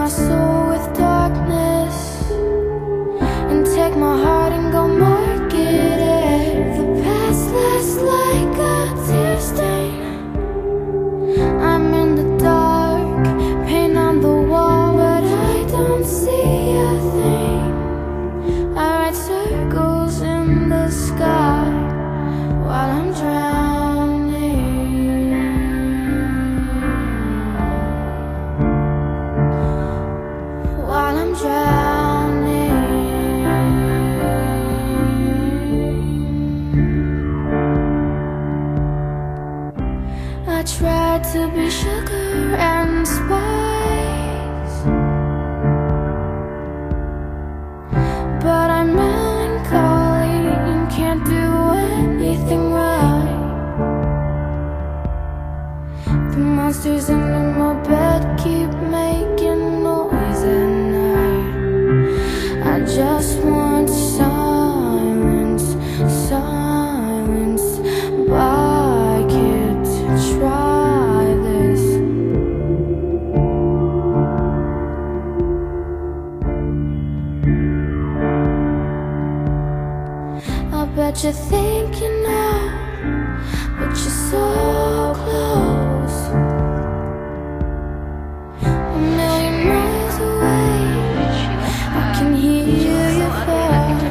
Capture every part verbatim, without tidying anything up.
my soul with darkness, and take my heart and go mark it. The past lasts like a tear stain. I'm in the dark, paint on the wall, but I don't see a thing. I write circles in the sky while I'm drowning, while I'm drowning. I tried to be sugar and spice, but I'm melancholy and can't do anything right. The monsters under my bed keep making noise at night. I just want silence, silence, but I can't try this. I bet you think you know, but you're so close, a million miles away. I can hear your voice,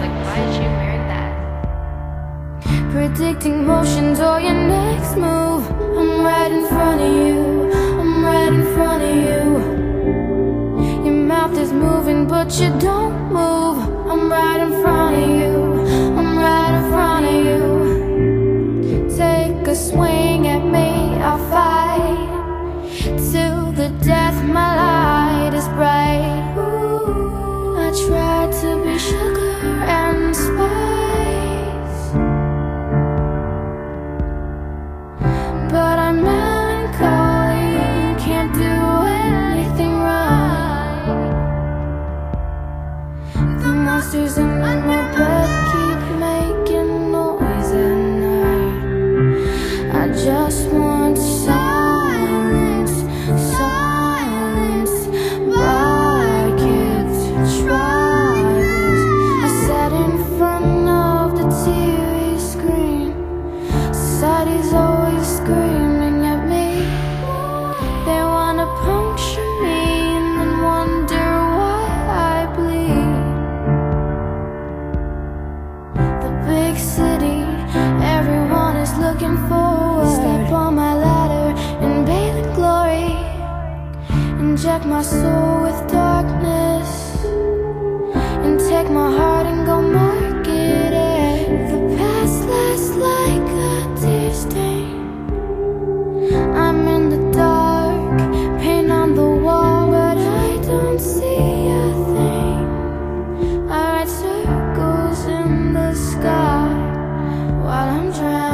predicting motions or your next move. I'm right in front of you, I'm right in front of you. Your mouth is moving but you don't move. I'm right in front of you, I'm right in front of you. Take a swing at me, I'll fight till the death, my light is bright. Ooh, I tried to be sugar and spice, but I'm melancholy, can't do anything right. The monsters under my bed keep making noise at night. I just want silence, silence, but I can't try this. I sat in front of the T V screen. Society's always screaming at me. They wanna puncture me and then wonder why I bleed. The big city, everyone is looking forward. Step on my ladder and bathe in glory. Inject my soul with darkness, and take my heart and go mark it. The past lasts like a tear stain. I'm in the dark, paint on the wall, but I don't see a thing. I write circles in the sky while I'm drowning.